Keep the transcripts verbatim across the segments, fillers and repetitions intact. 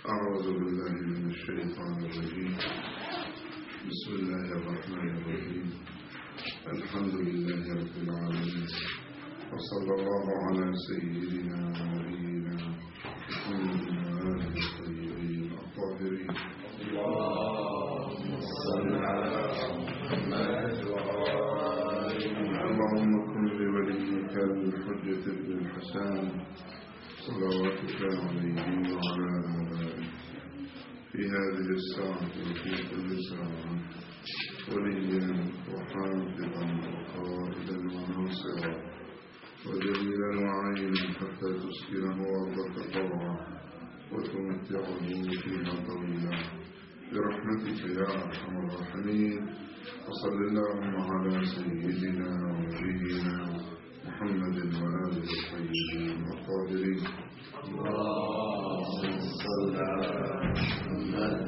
أعوذ بالله من الشيطان الرجيم. بسم الله الرحمن الرحيم. الحمد لله رب العالمين، وصلى الله على سيدنا ونبينا محمد وآله الطيبين الطاهرين. اللهم صل على محمد وآل محمد. اللهم كن لوليك الحجة بن الحسن صلواتك عليه وعلى آله في هذه الساعة وفي كل ساعة وليا وحافظا وقائدا وناصرا ودليلا وعينا حتى تسكنه أرضك طوعا وتمتعه فيها طويلا برحمتك يا أرحم الراحمين. وصل اللهم على سيدنا ونبينا محمد وآله الطيبين الطاهرين. اللهم صل على محمد.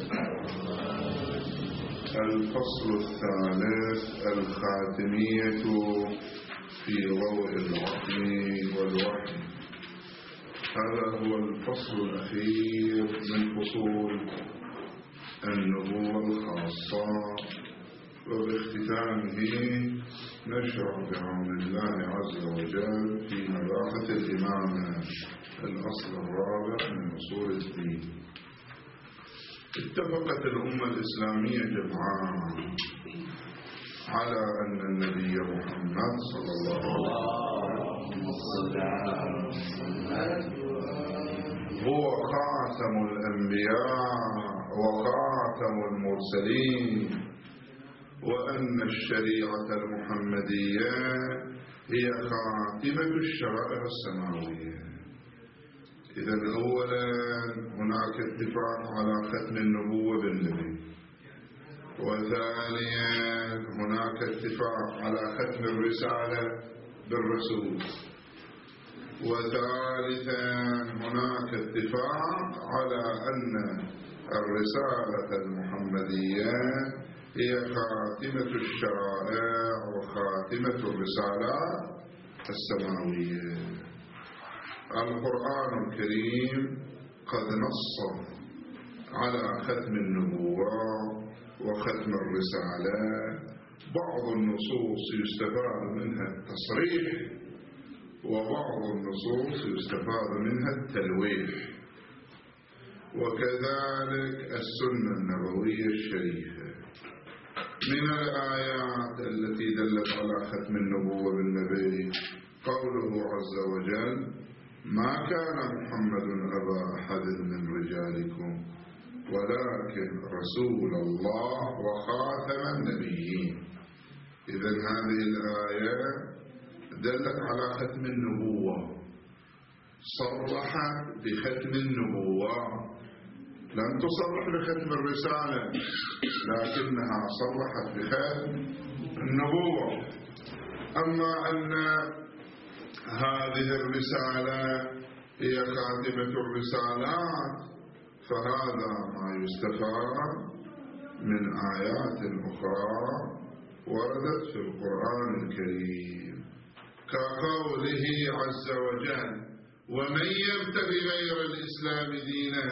الفصل الثالث: الخاتمية في ضوء العقل والوحي. هذا هو الفصل الأخير من فصول النبوة الخاصة، وباختتامه نشرع بعون الله عز وجل في مباحث الإمامة، الأصل الرابع من أصول الدين. اتفقت الأمة الإسلامية جمعاء على أن النبي محمد صلى الله عليه وسلم هو خاتم الأنبياء وخاتم المرسلين، وأن الشريعة المحمدية هي خاتمة الشرائع السماوية. إذن أولا هناك اتفاق على ختم النبوة بالنبي، وثانيا هناك اتفاق على ختم الرسالة بالرسول، وثالثا هناك اتفاق على أن الرسالة المحمدية هي خاتمة الشرائع وخاتمة الرسالات السماوية. القرآن الكريم قد نص على ختم النبوة وختم الرسالة. بعض النصوص يستفاد منها التصريح، وبعض النصوص يستفاد منها التلويح، وكذلك السنة النبوية الشريفة. من الآيات التي دلت على ختم النبوة بالنبي قوله عز وجل: ما كان محمد أبا أحد من رجالكم ولكن رسول الله وخاتم النبيين. إذن هذه الآية دلت على ختم النبوة، صرحت بختم النبوة، لم تصرح بختم الرسالة، لكنها صرحت بختم النبوة. أما أن هذه الرسالة هي خاتمة الرسالات فهذا ما يستفاد من آيات أخرى وردت في القرآن الكريم، كقوله عز وجل: ومن يبتغي غير الإسلام دينا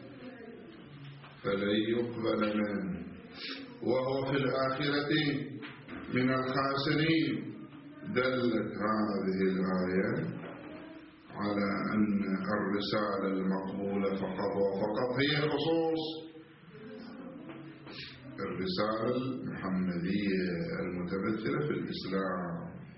فلن يقبل منه وهو في الآخرة من الخاسرين. دلت هذه الآية على أن الرسالة المقبولة فقط وفقط هي خصوص الرسالة المحمدية المتمثلة في الإسلام،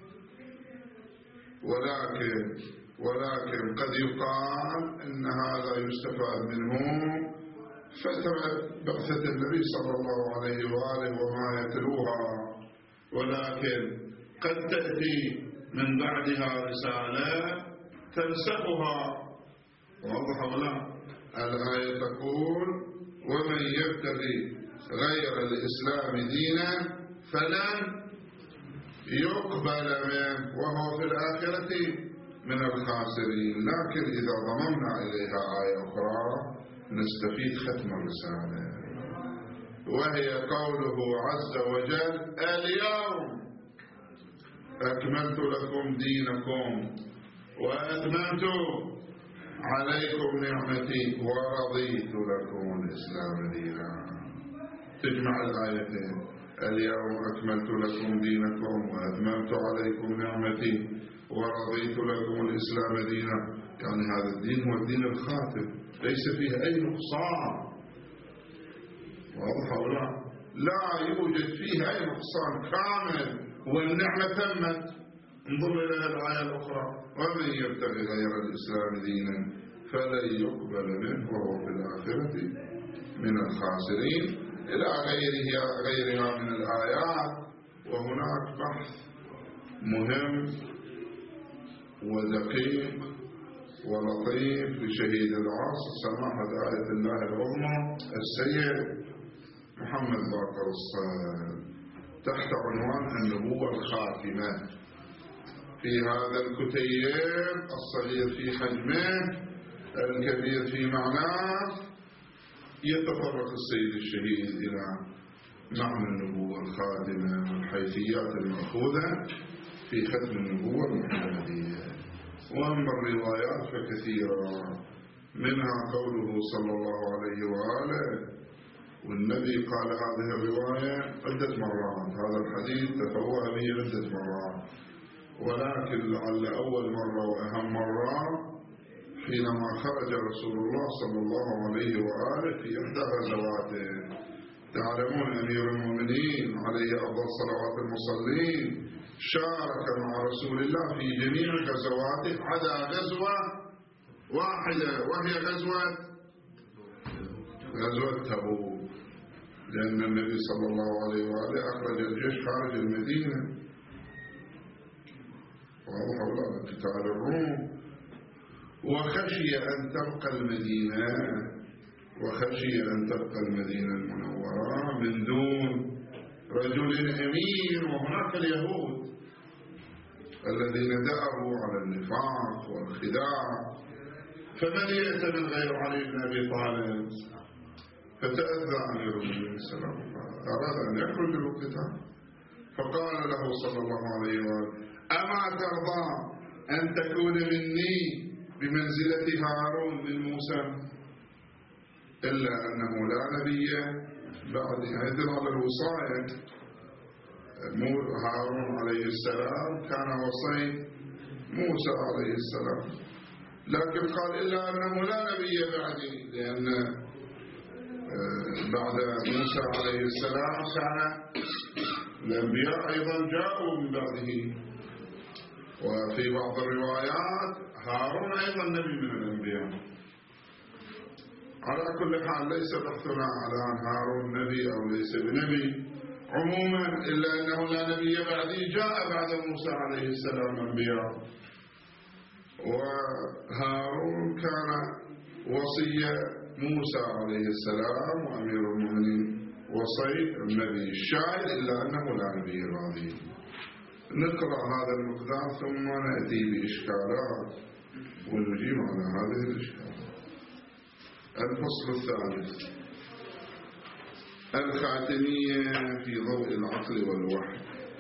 ولكن ولكن قد يقال أن هذا يستفاد منه فترة بعثة النبي صلى الله عليه وآله وما يتلوها، ولكن قد تأتي من بعدها رسالة تنسخها. واضح ولا؟ الآية تقول: ومن يبتغي غير الإسلام دينا فلن يقبل منه وهو في الآخرة من الخاسرين. لكن إذا ضممنا إليها آية أخرى نستفيد ختم الرسالة، وهي قوله عز وجل: اليوم أكملت لكم دينكم وأتممت عليكم نعمتي ورضيت لكم الإسلام دينا. تجمع الآيتين: اليوم أكملت لكم دينكم وأتممت عليكم نعمتي ورضيت لكم الإسلام دينا. يعني هذا الدين هو الدين الخاتم، ليس فيه أي نقصان. واضح ولا لا يوجد فيه أي نقصان، كامل، والنعمة تمت. انظر إلى الآية الأخرى: ومن يبتغي غير الإسلام دينا فلن يقبل منه وهو في الآخرة من الخاسرين، إلى غيرها غيرها من الآيات. وهناك بحث مهم ودقيق ولطيف لشهيد العصر سماحة آية الله العظمى السيد محمد باقر الصادق تحت عنوان النبوة الخاتمة. في هذا الكتيب الصغير في حجمه الكبير في معناه يتطرق السيد الشهيد إلى معنى النبوة الخاتمة والحيثيات المأخوذة في ختم النبوة المحمدية. وأما الروايات فكثيرة، منها قوله صلى الله عليه وآله، والنبي قال هذه الرواية عدة مرات، هذا الحديث تفوه به عدة مرات، ولكن لعل أول مرة وأهم مرة حينما خرج رسول الله صلى الله عليه وآله في إحدى غزواته. تعلمون أمير المؤمنين عليه أفضل صلوات المصلين شارك مع رسول الله في جميع غزواته عدا غزوة واحدة، وهي غزوة غزوة تبوك، لأن النبي صلى الله عليه وآله أخرج الجيش خارج المدينة وأوحى قتال الروم، وخشي أن تبقى المدينة وخشي أن تبقى المدينة المنورة من دون رجل أمين. وهناك اليهود الذين دأبوا على النفاق والخداع، فمن يأتمن غير علي بن أبي طالب؟ فتأذى أمير المؤمنين سلام الله، أراد أن يخرج للقتال، فقال له صلى الله عليه وآله: أما ترضى أن تكون مني بمنزلة هارون من موسى؟ إلا أنه لا نبي بعد. يدل على الوصاية. هارون عليه السلام كان وصي موسى عليه السلام، لكن قال إلا أنه لا نبي بعدي، لأن بعد موسى عليه السلام كان الأنبياء أيضا جاءوا من بعده. وفي بعض الروايات هارون أيضا نبي من الأنبياء. على كل حال ليس بحثنا على أن هارون نبي أو ليس بنبي عموما، إلا أنه لا نبي بعدي. جاء بعد موسى عليه السلام أنبياء، وهارون كان وصي موسى عليه السلام وأمير المؤمنين وصي النبي. الشاهد إلا أنه لا نبي بعدي. نقرأ هذا المقدار ثم نأتي بإشكالات ونجيب على هذه الإشكالات. الفصل الثالث: الخاتمية في ضوء العقل والوحي.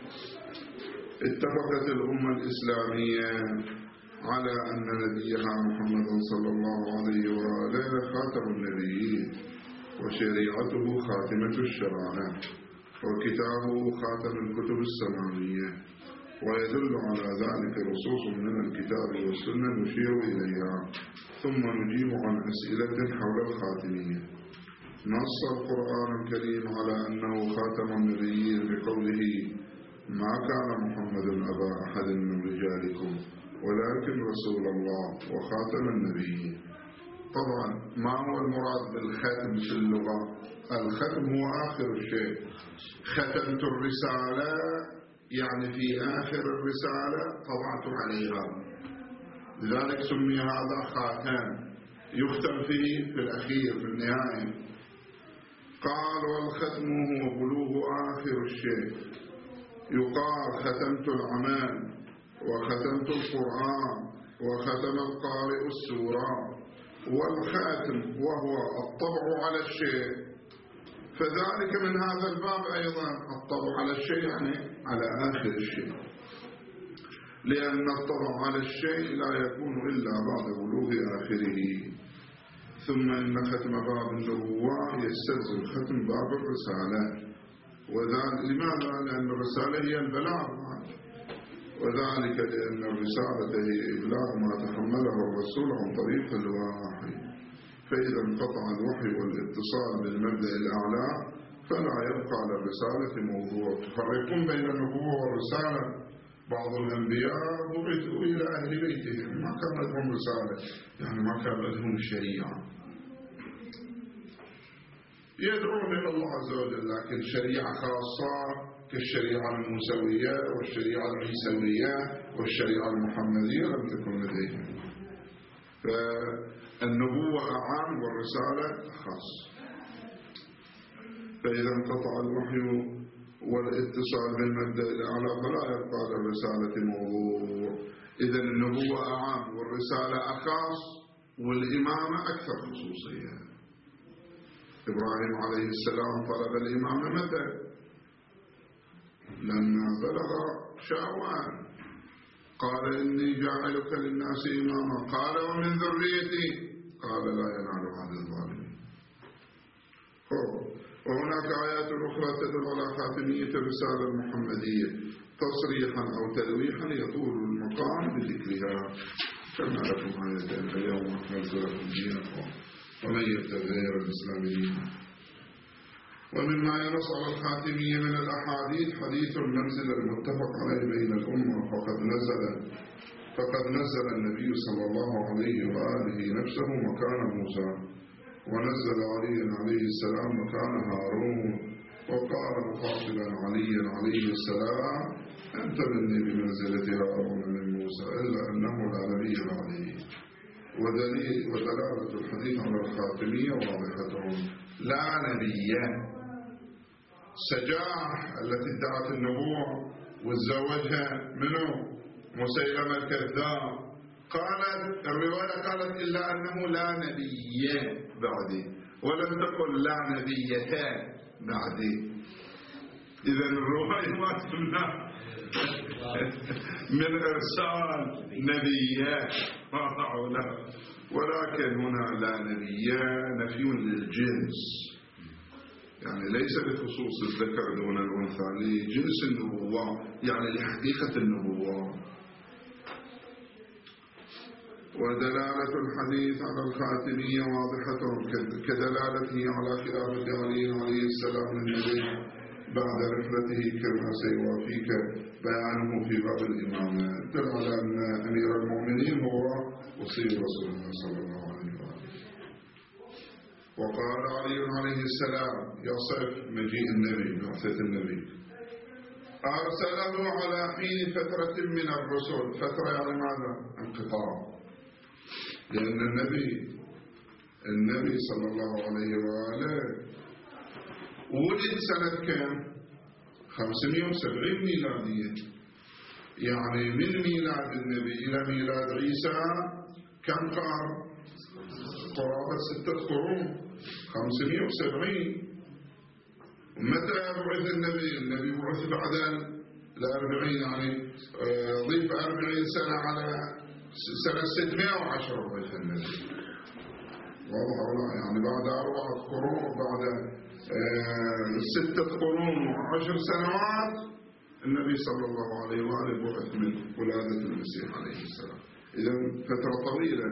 اتفقت الأمة الإسلامية على أن نبيها محمد صلى الله عليه وآله خاتم النبيين، وشريعته خاتمة الشرائع، وكتابه خاتم الكتب السماوية، ويدل على ذلك نصوص من الكتاب والسنة نشير إليها، ثم نجيب عن أسئلة حول الخاتمية. نص القرآن الكريم على أنه خاتم النبيين بقوله: ما كان محمد أبا أحد من رجالكم ولكن رسول الله وخاتم النبيين. طبعا ما هو المراد بالختم في اللغة؟ الختم هو آخر الشيء. ختمت الرسالة يعني في آخر الرسالة طبعت عليها، لذلك سمي هذا خاتم، يختم فيه في الأخير في النهاية. قال: والختم هو بلوغ آخر الشيء. يقال ختمت العمل، وختمت القرآن، وختم القارئ السورة. والخاتم وهو الطبع على الشيء، فذلك من هذا الباب أيضا. الطبع على الشيء يعني على آخر الشيء. لأن الطبع على الشيء لا يكون إلا بعد بلوغ آخره. ثم إن ختم باب النبوة يستلزم ختم باب الرسالة. وذلك لماذا؟ لأن الرسالة هي البلاغ، وذلك لأن الرسالة هي إبلاغ ما تحمله الرسول عن طريق الوحي. فإذا انقطع الوحي والاتصال بالمبدأ الأعلى فلا يبقى على الرسالة موضوع. تفرقون بين النبوة والرسالة. بعض الأنبياء بعثوا إلى أهل بيتهم، ما كان لهم رسالة، يعني ما كان لهم شريعة، يدعون إلى الله عز وجل، لكن شريعة خاصة كالشريعة الموسوية والشريعة العيسوية والشريعة المحمدية لم تكن لديهم. فالنبوة عام والرسالة خاص. فإذا انقطع الوحي والاتصال بالمبدأ الأعلى فلا يبقى للرسالة موضوع. إذن النبوة أعام والرسالة أخاص والإمامة أكثر خصوصية. إبراهيم عليه السلام طلب الإمامة متى؟ لما بلغ شاوان قال إني جاعلك للناس إماما، قال ومن ذريتي، قال لا ينال هذا الظالمين. وهناك آيات أخرى تدل على خاتمية الرسالة المحمدية تصريحا أو تلويحا يطول المقام بذكرها، كما لكم آيتين اليوم أكملت لكم دينكم ومن يبتغي غير الإسلام دينا. ومما ينص على الخاتمية من الأحاديث حديث المنزل المتفق عليه بين الأمة. فقد نزل فقد نزل النبي صلى الله عليه وآله نفسه مكان موسى، ونزل علي عليه السلام مكان هارون، وقال مخاطبا عليا عليه السلام أنت مني بمنزلة هارون من موسى إلا أنه لا نبي بعده. ودليل ودلالة الحديث على الخاتمية واضحة، لا نبي. سجاح التي ادعت النبوة وتزوجها منه مسيلمة الكذاب، قالت الرواية قالت إلا أنه لا نبي بعدي، ولم تقل لا نبية بعدي. إذن الرواية ما تمنع من إرسال نبيات ولكن هنا لا نبيا نفي للجنس، يعني ليس لخصوص الذكر دون الأنثى، لجنس النبوة، يعني لحقيقة النبوة. ودلالة الحديث على الخاتمية واضحة كدلالته على خلافة علي عليه السلام للنبي بعد رحلته كما سيوافيك بيانه في باب الإمامة. دل على أن أمير المؤمنين هو وصي رسول الله صلى الله عليه وآله. وقال علي عليه السلام يصف مجيء النبي بعثة النبي أرسله على حين فترة من الرسل. فترة يعني ماذا؟ انقطاع. لأن النبي النبي صلى الله عليه وآله ولد سنة كم؟ خمسمائة وسبعين ميلادية، يعني من ميلاد النبي إلى ميلاد عيسى كم قرن؟ قرابة ستة قرون، خمسمائة وسبعين. متى بعث النبي؟ النبي بعث بعد الأربعين، يعني ضيف أربعين سنة على سنة ستمائة وعشرة بعث النبي. واضح ولا؟ يعني بعد أربعة قرون، بعد آه ستة قرون وعشر سنوات النبي صلى الله عليه وآله بعث من ولادة المسيح عليه السلام. إذن فترة طويلة.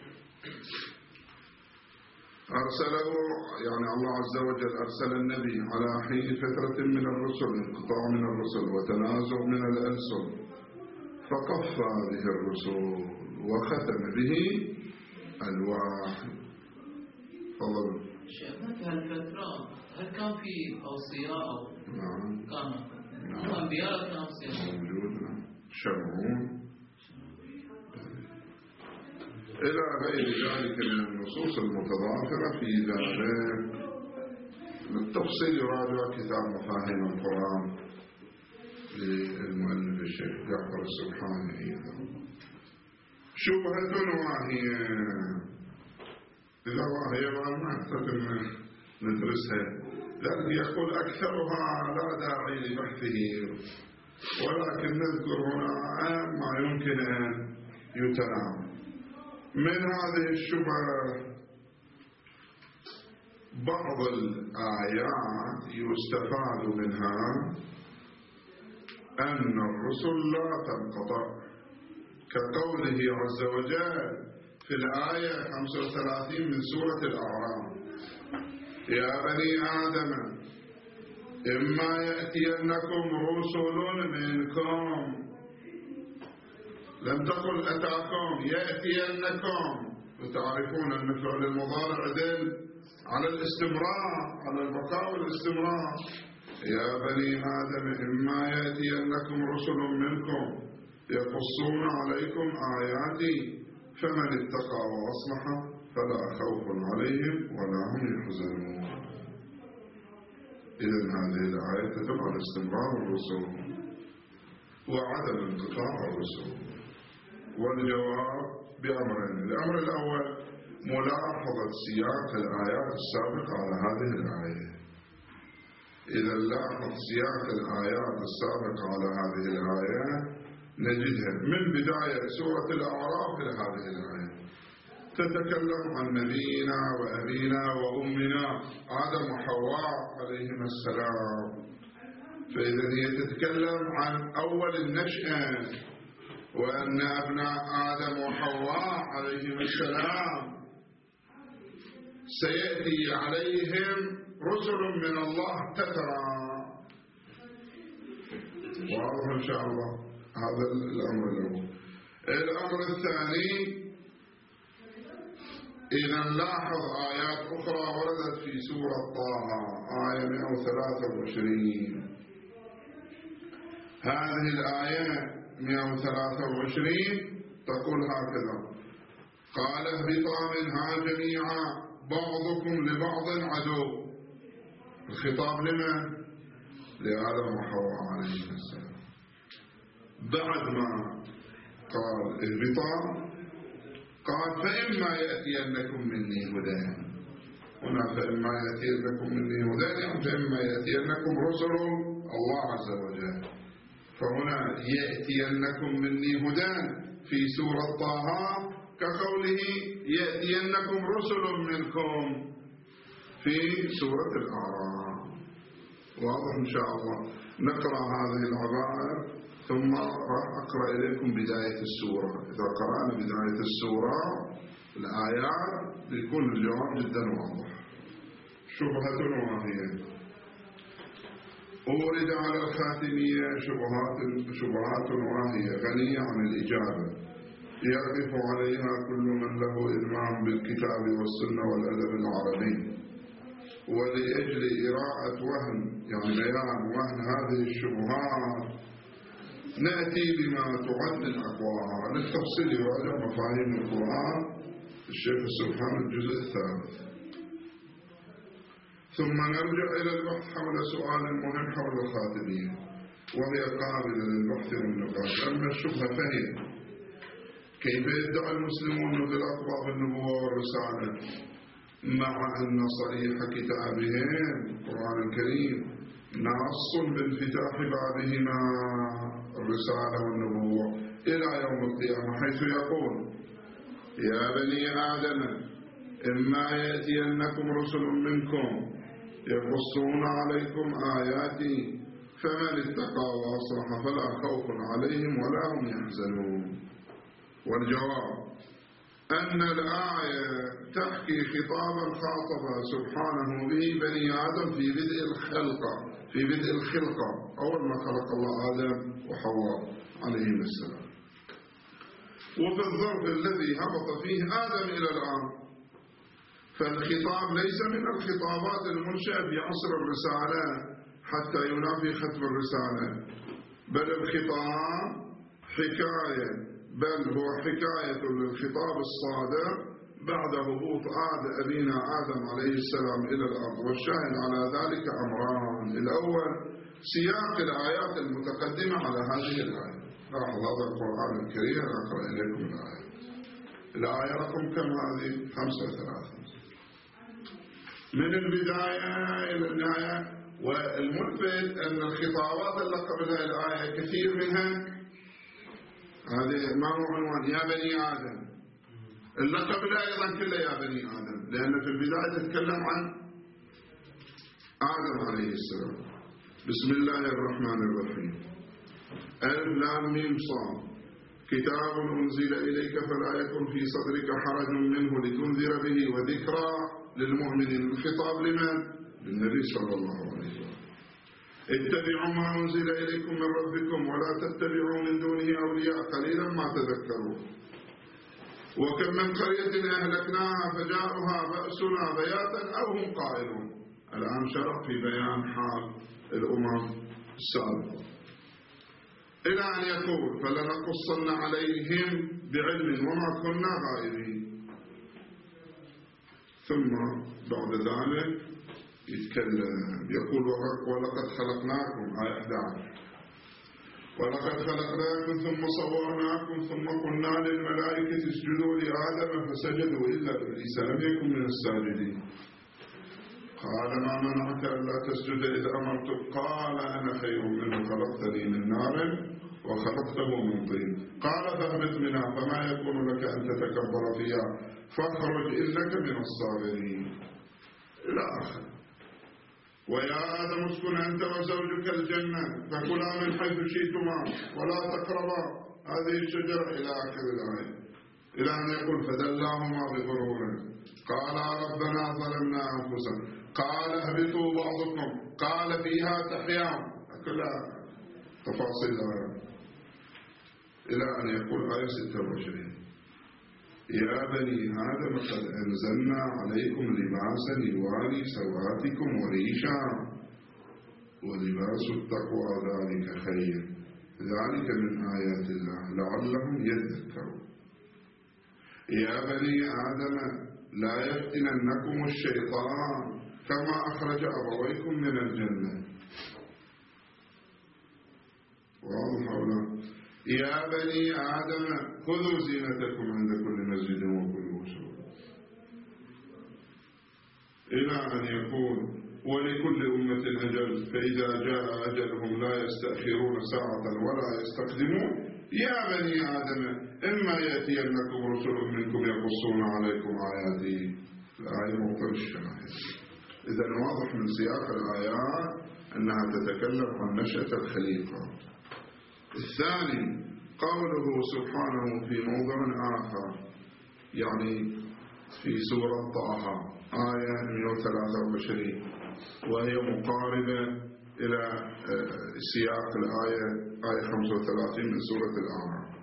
أرسله يعني الله عز وجل أرسل النبي على حين فترة من الرسل، انقطاع من الرسل وتنازع من الألسن، فقفى به الرسل وختم به الوحي. فضل شيخنا هالفترة هل كان في أوصياء أو نعم كان نعم أنبياء كان أوصياء موجود شرعون إلى غير ذلك من النصوص المتضافرة في ذلك. بالتفصيل يراجع كتاب مفاهيم القرآن للمؤلف الشيخ جعفر السبحاني أيضا. شبهة واهية، إذا واهية ما نحتاج ندرسها، لأن يقول أكثرها لا داعي لبحثه ولكن نذكر هنا ما يمكن أن يتناول. من هذه الشبهة بعض الآيات يستفاد منها أن الرسل لا تنقطع، كقوله عز وجل في الآية خمسة وثلاثين من سورة الأعراف: يا بني آدم إما يأتينكم رسل منكم. لم تقل أتاكم، يأتينكم. وتعرفون أن فعل المضارع يدل على الاستمرار، على البقاء والاستمرار. يا بني آدم إما يأتينكم رسل منكم يقصون عليكم آياتي فمن اتقى وأصلح فلا خوف عليهم ولا هم يحزنون. إذن هذه الآية تدل على استمرار الرسل وعدم انقطاع الرسل. والجواب بأمرين: الأمر الأول ملاحظة سياق الآيات السابقة على هذه الآية. إذا لاحظ سياق الآيات السابقة على هذه الآية نجدها من بداية سورة الأعراف إلى هذه الآية تتكلم عن نبينا وأبينا وأمنا آدم وحواء عليهما السلام. فإذا هي تتكلم عن أول النشأة، وأن أبناء آدم وحواء عليهما السلام سيأتي عليهم رسل من الله تترى. واضح إن شاء الله. هذا الأمر الأول. الأمر الثاني: إذا نلاحظ آيات أخرى وردت في سورة طه، آية مئة وثلاثة وعشرين. هذه الآية مئة وثلاثة وعشرين تقول هكذا: قال اهبطا منها جميعا بعضكم لبعض عدو. الخطاب لمن؟ لآدم وحواء عليهما السلام. بعد ما قال اهبطا قال فإما يأتينكم مني هدى. هنا فإما يأتينكم مني هدى يعني فإما يأتينكم رسل الله عز وجل. فهنا يأتينكم مني هدى في سورة طه كقوله يأتينكم رسل منكم في سورة الأعراف. واضح إن شاء الله. نقرأ هذه العبارة ثم راح أقرأ إليكم بداية السورة. إذا قرأنا بداية السورة الآيات بيكون الجواب جدا واضح. شبهة واهية. أورد على الخاتمية شبهات شبهات واهية غنية عن الإجابة يقف عليها كل من له إلمام بالكتاب والسنة والأدب العربي. ولأجل إراءة وهن يعني بيان وهن هذه الشبهات نأتي بما تعد من أقواها. للتفصيل يراجع مفاهيم القرآن الشيخ السبحان الجزء الثالث. ثم نرجع إلى البحث حول سؤال مهم حول الخاتمية وهي قابلة للبحث والنقاش. أما الشبهة فهي: كيف يدعي المسلمون في الأخبار النبوة والرسالة مع أن صريح كتابهم القرآن الكريم نص بانفتاح بابهما الرسالة والنبوة إلى يوم القيامة، حيث يقول: يا بني آدم إما يأتينكم رسل منكم يقصون عليكم آياتي فمن اتقى وأصلح فلا خوف عليهم ولا هم يحزنون. والجواب أن الآية تحكي خطابا خاطب سبحانه به بني آدم في بدء الخلقة في بدء الخلقة أول ما خلق الله آدم وحواء عليهم السلام، وفي الظرف الذي هبط فيه آدم إلى الآن. فالخطاب ليس من الخطابات المنشأة في عصر الرسالة حتى ينافي ختم الرسالة، بل الخطاب حكاية بل هو حكاية للخطاب الصادر بعد هبوط آد أبينا آدم عليه السلام إلى الأرض. والشاهد على ذلك أمران: الأول سياق الآيات المتقدمة على هذه الآية. لاحظ هذا القرآن الكريم. أقرأ إليكم الآية. الآية رقم كم هذه؟ خمسة وثلاثين. من البداية إلى النهاية والملفت أن الخطابات اللي قبلها الآية كثير منها هذه ما هو عنوان يا بني آدم، اللي قبلها أيضا كله يا بني آدم، لأن في البداية تتكلم عن آدم عليه السلام. بسم الله الرحمن الرحيم. ألف لام ميم صاد كتاب أنزل إليك فلا يكن في صدرك حرج منه لتنذر به وذكرى للمؤمنين. الخطاب لمن؟ للنبي صلى الله عليه وسلم. اتبعوا ما أنزل إليكم من ربكم ولا تتبعوا من دونه أولياء قليلا ما تذكرون. وكم من قرية أهلكناها فجاءها بأسنا بياتا أو هم قائلون. الآن شرع في بيان حال الأمم السابقة إلى أن يقول فلنقصن عليهم بعلم وما كنا غائبين. ثم بعد ذلك يتكلم يقول ولقد خلقناكم آية أحد عشر ولقد خلقناكم ثم صورناكم ثم قلنا للملائكة اسجدوا لآدم فسجدوا إلا إبليس لم يكن من الساجدين. قال ما منعك ألا تسجد إذ أمرتك؟ قال أنا خير منه خلقتني من نار وخلقته من طين. قال فاهبط منها فما يكون لك أن تتكبر فيها فاخرج إنك من الصاغرين إلى آخر. ويا آدم اسكن أنت وزوجك الجنة فكلا من حيث شئتما ولا تقربا هذه الشجرة إلى آخر الآية، إلى أن يقول فدلاهما بغرور قال ربنا ظلمنا أنفسنا قال اهبطوا بعضكم قال فيها تحيون كلها تفاصيل الآية، إلى أن يقول آية ستة وعشرين يا بني آدم قد أنزلنا عليكم لباسا يواري سواتكم وريشا ولباس التقوى ذلك خير ذلك من آيات الله لعلهم يذكرون. يا بني آدم لا يفتننكم الشيطان كما أخرج أبويكم من الجنة. واضح ولا؟ يا بني آدم خذوا زينتكم عند كل مسجد وكلوا واشربوا إلى أن يقول ولكل أمة أجل فإذا جاء أجلهم لا يستأخرون ساعة ولا يستقدمون. يا بني آدم إما يأتينكم رسل منكم يقصون عليكم آياتي. الآية موطن الشاهد. إذا واضح من سياق الآيات أنها تتكلم عن نشأة الخليقة. الثاني قوله سبحانه في موضع آخر يعني في سورة طه آية مئة وثلاثة وعشرين وهي مقاربة إلى سياق الآية آية خمسة وثلاثين من سورة الأعراف.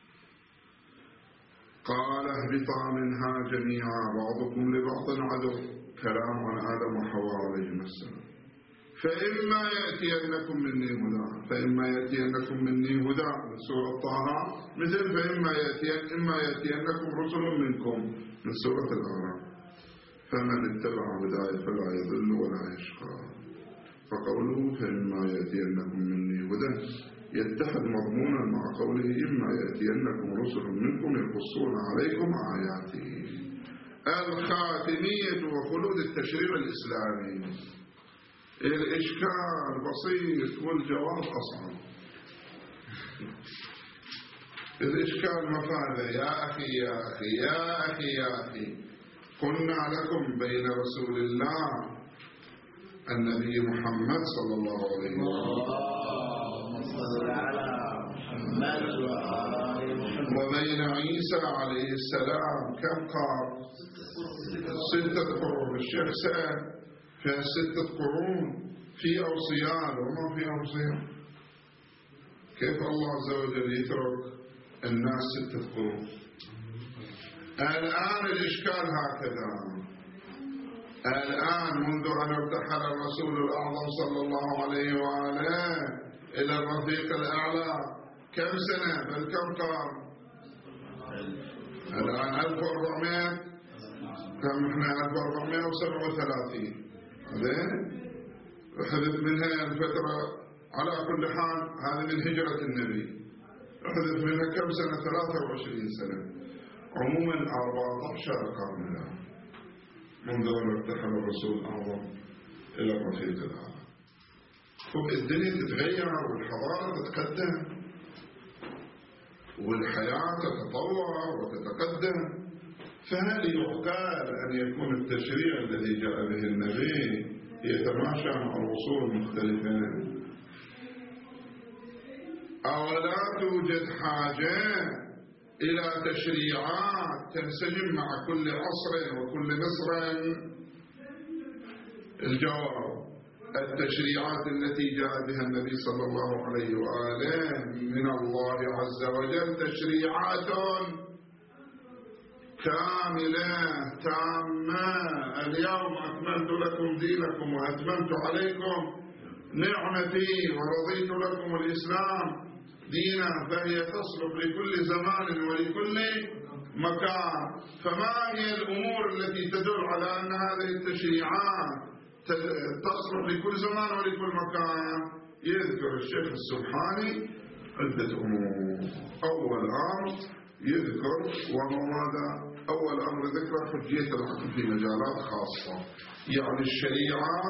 قال اهبطا منها جميعا بعضكم لبعض عدو. كلام عن آدم وحواء عليهما السلام. فإما يأتينكم مني هدى فإما يأتينكم مني هدى من سورة طه مثل فإما يأتين إما يأتينكم رسل منكم من سورة الأعراف. فمن اتبع هداي فلا يضل ولا يشقى. فقوله فإما يأتينكم مني هدى يتحد مضمونا مع قوله إما يأتينكم رسل منكم يقصون عليكم آياتي. الخاتمية وخلود التشريع الإسلامي. الإشكال بسيط والجواب أصعب. الإشكال مفاده يا أخي يا أخي يا أخي يا أخي قلنا لكم بين رسول الله النبي محمد صلى الله عليه وسلم وبين عيسى عليه السلام كم قال؟ ستة قرون. الشيخ سأل في ستة قرون في أوصيان وما في أوصيان. كيف الله عز وجل يترك الناس ستة قرون؟ الآن الإشكال هكذا. الآن منذ أن ارتحل الرسول الأعظم صلى الله عليه وآله إلى الرفيق الأعلى كم سنة بل كم قرن؟ الآن ألف وأربعمائة كم احنا ألف وأربعمائة وسبعة وثلاثين زين حدث منها الفترة على كل حال هذه من هجرة النبي حدث منها كم سنة؟ ثلاثة وعشرين سنة. عموما أربعة عشر قرن الآن منذ أن ارتحل الرسول الأعظم إلى الرفيق الأعلى. الدنيا تتغير والحضارة تتقدم والحياة تتطور وتتقدم، فهل يعقل أن يكون التشريع الذي جاء به النبي يتماشى مع العصور المختلفة؟ أولا توجد حاجة إلى تشريعات تنسجم مع كل عصر وكل مصر؟ الجواب: التشريعات التي جاء بها النبي صلى الله عليه وآله من الله عز وجل تشريعات كاملة تامة. اليوم أكملت لكم دينكم وأتممت عليكم نعمتي ورضيت لكم الإسلام دينا، فهي تصلح لكل زمان ولكل مكان. فما هي الأمور التي تدل على أن هذه التشريعات تصلح لكل زمان ولكل مكان؟ يذكر الشيخ السبحاني عدة أمور. أول أمر يذكر وهو ماذا؟ أول أمر ذكر حجية العقل في مجالات خاصة، يعني الشريعة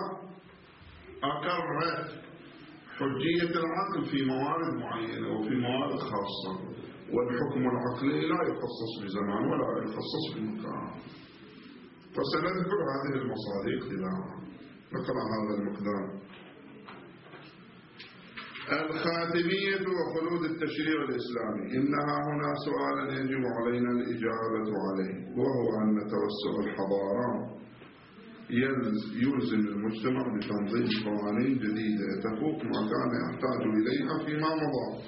أقرت حجية العقل في موارد معينة وفي موارد خاصة، والحكم العقلي لا يخصص بزمان ولا يخصص بمكان. فسنذكر هذه المصادق تباعا. نقرأ هذا المقدار: الخاتمية وخلود التشريع الإسلامي. إنها هنا سؤالا يجب علينا الإجابة عليه، وهو أن توسع الحضارة يلزم المجتمع بتنظيم قوانين جديدة تفوق ما كان يحتاج إليها فيما مضى.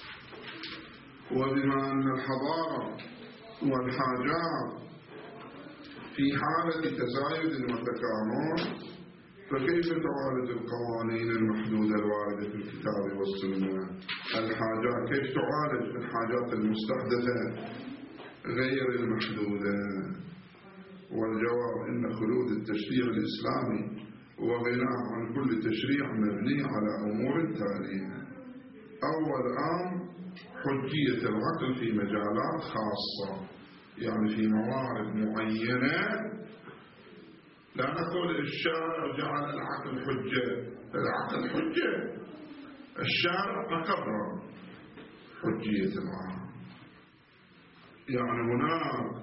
وبما أن الحضارة والحاجات في حالة تزايد وتكامل، فكيف تعالج القوانين المحدودة الواردة في الكتاب والسنة؟ الحاجات كيف تعالج الحاجات المستحدثة غير المحدودة؟ والجواب: إن خلود التشريع الإسلامي وغناه عن كل تشريع مبني على أمور تالية. أول أمر حجية العقل في مجالات خاصة، يعني في موارد معينة. لا نقول الشارع جعل العقل حجة، العقل حجة، الشارع أقرر حجية العقل. يعني هناك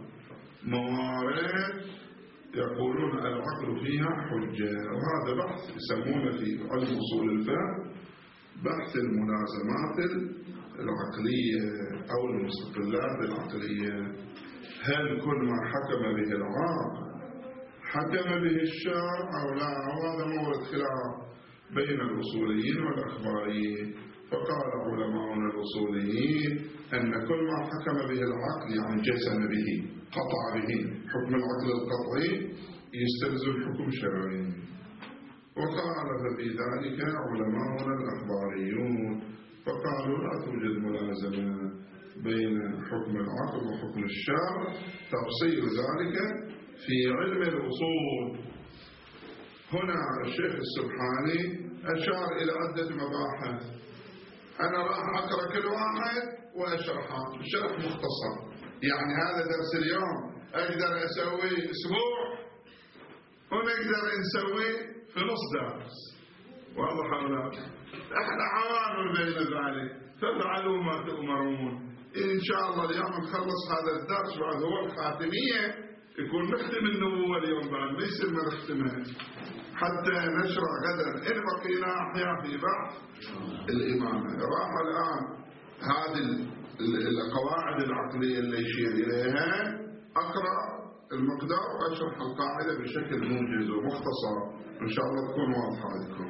موارد يقولون العقل فيها حجة، وهذا بحث يسمونه في علم أصول الفقه بحث الملازمات العقلية أو المستقلات العقلية. هل كل ما حكم به العقل حكم به الشرع أو لا؟ وهذا مورد خلاف بين الأصوليين والأخباريين. فقال علماؤنا الأصوليين أن كل ما حكم به العقل يعني جزم به، قطع به، حكم العقل القطعي يستلزم حكم شرعي. وقال في ذلك علماؤنا الأخباريون، فقالوا لا توجد ملازمة بين حكم العقل وحكم الشرع، تفصيل ذلك في علم الأصول. هنا الشيخ السبحاني أشار إلى عدة مباحث، أنا راح أقرأ كل واحد وأشرحها شرح مختصر. يعني هذا درس اليوم أقدر أسوي أسبوع ونقدر نسوي في نص درس. واضح ولا؟ احنا عوامل بين ذلك، فافعلوا ما تؤمرون. إن شاء الله اليوم نخلص هذا الدرس، بعد هو الخاتمية يكون نختم النبوة اليوم، بعد ما يصير ما نختمها حتى نشرع غدا إن بقينا أحياء في بحث الإمامة. راح الآن هذه القواعد العقلية اللي يشير إليها، أقرأ المقدار وأشرح القاعدة بشكل موجز ومختصر، إن شاء الله تكون واضحة لكم.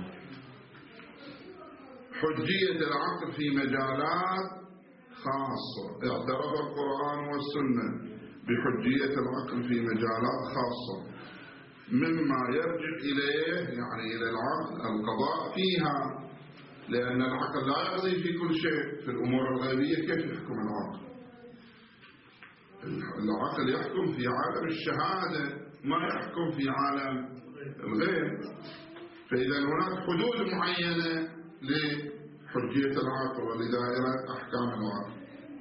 حجية العقل في مجالات خاصة. اعترف القرآن والسنة بحجية العقل في مجالات خاصة مما يرجع إليه، يعني إلى العقل القضاء فيها، لأن العقل لا يقضي في كل شيء. في الأمور الغيبية كيف يحكم العقل؟ العقل يحكم في عالم الشهادة، ما يحكم في عالم الغيب. فإذا هناك حدود معينة لحجية العقل ولدائرة أحكام العقل.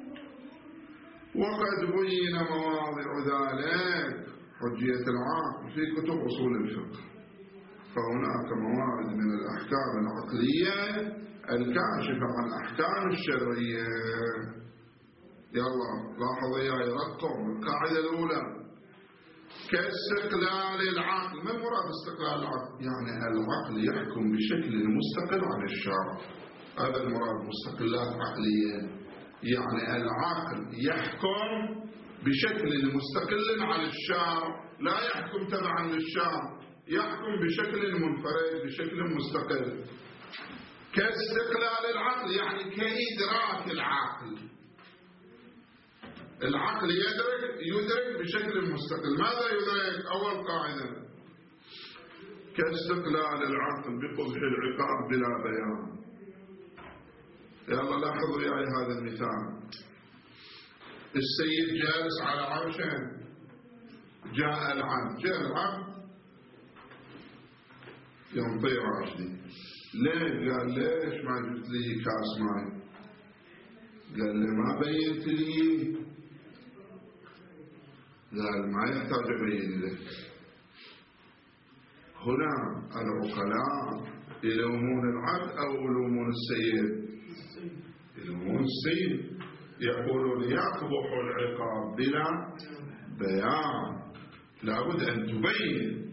وقد بين مواضع ذلك حجية العقل في كتب أصول الفقه. فهناك موارد من الأحكام العقلية الكاشفة عن الأحكام الشرعية. يلا لاحظ وياي رقم القاعدة الأولى: كاستقلال العقل. ما مراد استقلال العقل؟ يعني العقل يحكم بشكل مستقل عن الشرع، هذا المراد مستقلات عقلية. يعني العقل يحكم بشكل مستقل عن الشرع، لا يحكم تبعا للشرع، يحكم بشكل منفرد بشكل مستقل. كاستقلال العقل يعني كإدراك العقل، العقل يدرك يدرك بشكل مستقل. ماذا يدرك؟ أول قاعدة: كاستقلال العقل بقبح العقاب بلا بيان. يلا لاحظوا وياي هذا المثال: السيد جالس على عرشه، جاء العبد، جاء العبد ينطي راشدي. ليه؟ قال ليش ما جبت لي كاس ماي؟ قال لي ما بينت لي. قال ما يحتاج أبين لك. هنا العقلاء يلومون العبد أو يلومون السيد؟ يلومون السيد. يقولون يقبح العقاب بلا بيان، لابد أن تبين.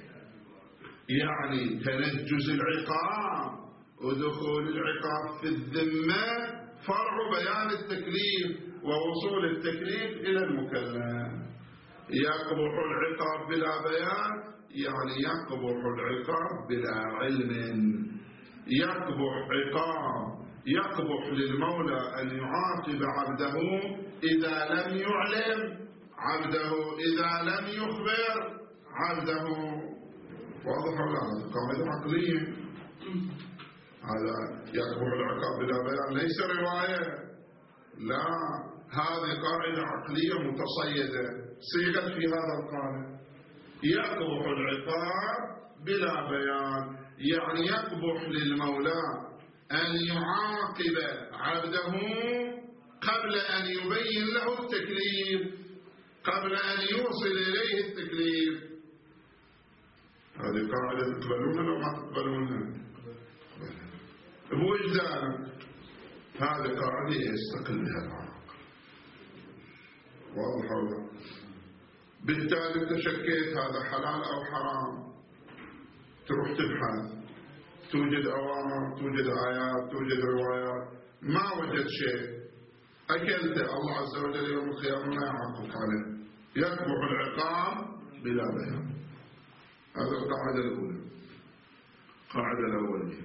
يعني تنجز العقاب ودخول العقاب في الذمة فرع بيان التكليف ووصول التكليف إلى المكلف. يقبح العقاب بلا بيان يعني يقبح العقاب بلا علم. يقبح عقاب يقبح للمولى أن يعاقب عبده إذا لم يعلم عبده، إذا لم يخبر عبده. واضح ولا لا؟ قاعدة عقلية. هذا يقبح العقاب بلا بيان ليس رواية، لا، هذه قاعدة عقلية متصيدة صيغت في هذا القانون. يقبح العقاب بلا بيان يعني يقبح للمولى أن يعاقب عبده قبل أن يبين له التكليف، قبل أن يوصل إليه التكليف. هذه قاعدة تقبلونها لو ما تقبلونها؟ بوجدانك. هذه قاعدة يستقل بها العقل. واضح ولا؟ بالتالي انت شكيت هذا حلال أو حرام، تروح تبحث، توجد أوامر، توجد آيات، توجد روايات، ما وجد شيء، أكلت، الله عز وجل يوم القيامة ما يعاقبك عليه، يقبح العقاب بلا بيان. هذا القاعدة الأولى. القاعدة الأولى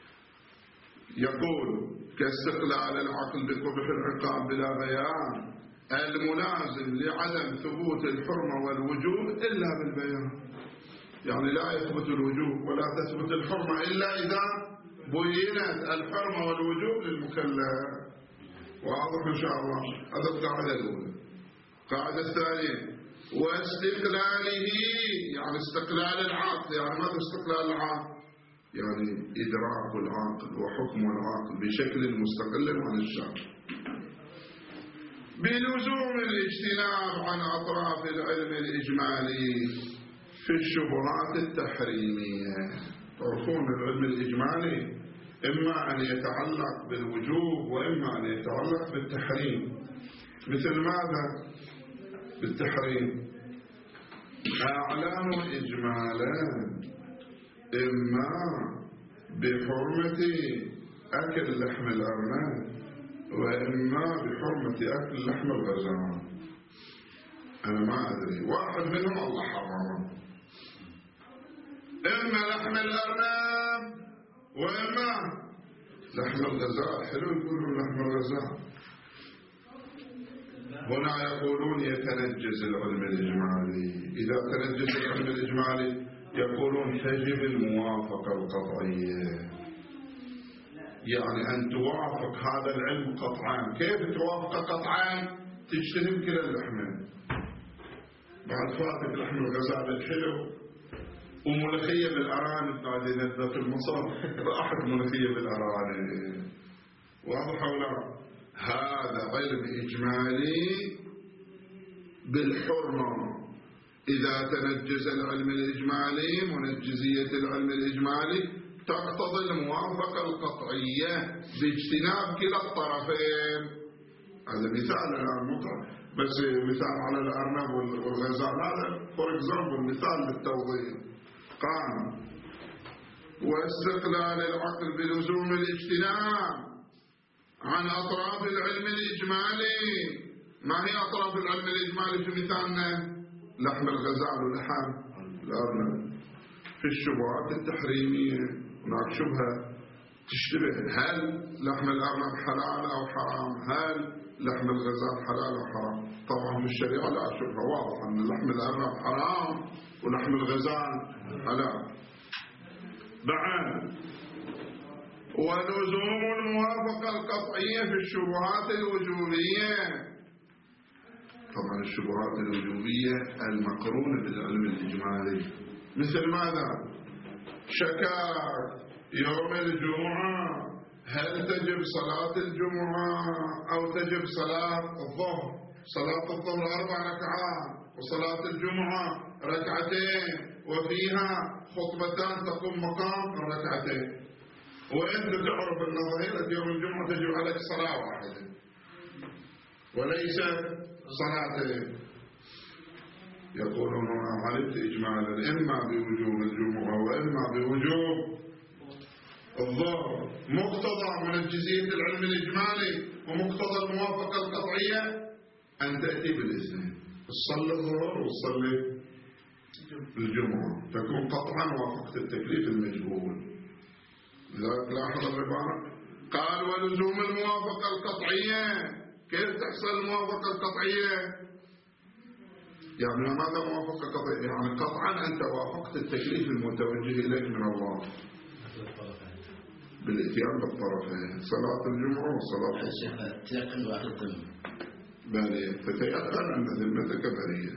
يقول: كاستقلال العقل بقبح العقاب بلا بيان الملازم لعدم ثبوت الحرمة والوجوب إلا بالبيان. يعني لا يثبت الوجوب ولا تثبت الحرمة إلا إذا بينت الحرمة والوجوب للمكلف. واضح إن شاء الله؟ هذا القاعدة الأولى. القاعدة الثانية: واستقلاله يعني استقلال العقل. يعني ماذا استقلال العقل؟ يعني إدراك العقل وحكم العقل بشكل مستقل عن الشرع بلزوم الاجتناب عن أطراف العلم الإجمالي في الشبهات التحريمية. تعرفون العلم الإجمالي إما أن يتعلق بالوجوب وإما أن يتعلق بالتحريم. مثل ماذا بالتحريم؟ أعلام إجمالا إما بحرمة أكل لحم الأرنب وإما بحرمة أكل لحم الغزال. أنا ما أدري، واحد منهم الله حرمه، إما لحم الأرنب وإما لحم الغزال. حلو يقولون لحم الغزال. هنا يقولون يتنجز العلم الإجمالي. إذا تنجز العلم الإجمالي يقولون تجب الموافقة القطعية، يعني أن توافق هذا العلم قطعا. كيف توافق قطعا؟ تجتنب كلا اللحمين. بعد فاتك لحم الغزال الحلو وملخية بالأرانب قاعد ينزل في المصر، راحت ملخية بالأرانب. واضح ولا؟ هذا علم إجمالي بالحرمة، إذا تنجز العلم الإجمالي منجزية العلم الإجمالي تقتضي الموافقة القطعية باجتناب كلا الطرفين. هذا مثال الآن مطلق بس مثال على الأرنب والغزال، هذا فور اكزامبل مثال للتوضيح. قال واستقلال العقل بلزوم الاجتناب عن أطراف العلم الإجمالي. ما هي أطراف العلم الإجمالي في مثالنا؟ لحم الغزال ولحم الأرنب. في الشبهات التحريمية هناك شبهة تشتبه، هل لحم الأرنب حلال أو حرام؟ هل لحم الغزال حلال أو حرام؟ طبعا في الشريعة لا شبهة، واضح أن لحم الأرنب حرام ولحم الغزال حلال. بعد ولزوم الموافقة القطعية في الشبهات الوجوبية. طبعا الشبهات الوجوبية المقرونة بالعلم الإجمالي مثل ماذا؟ شكاك يوم الجمعة هل تجب صلاة الجمعة أو تجب صلاة الظهر؟ صلاة الظهر أربع ركعات وصلاة الجمعة ركعتين وفيها خطبتان تقوم مقام الركعتين، وأنت تعرف أن ظهيرة يوم الجمعة تجب عليك صلاة واحدة وليس صلاتين. يقولون علمت إجمالا إما بوجوب الجمعة وإما بوجوب الظهر. مقتضى منجزية العلم الإجمالي ومقتضى الموافقة القطعية أن تأتي بالاثنين، تصلي الظهر وتصلي الجمعة، تكون قطعا وافقت التكليف المجهول. لذلك لاحظ العبارة قال ولزوم الموافقة القطعية. كيف تحصل الموافقة القطعية؟ يعني ماذا موافقة قطعية؟ يعني قطعا أنت وافقت التكليف المتوجه إليك من الله بالاتيان بالطرفين، صلاة الجمعة وصلاة الصبح. تيقن وتقن بل تتيقن أن ذمتك بريئة.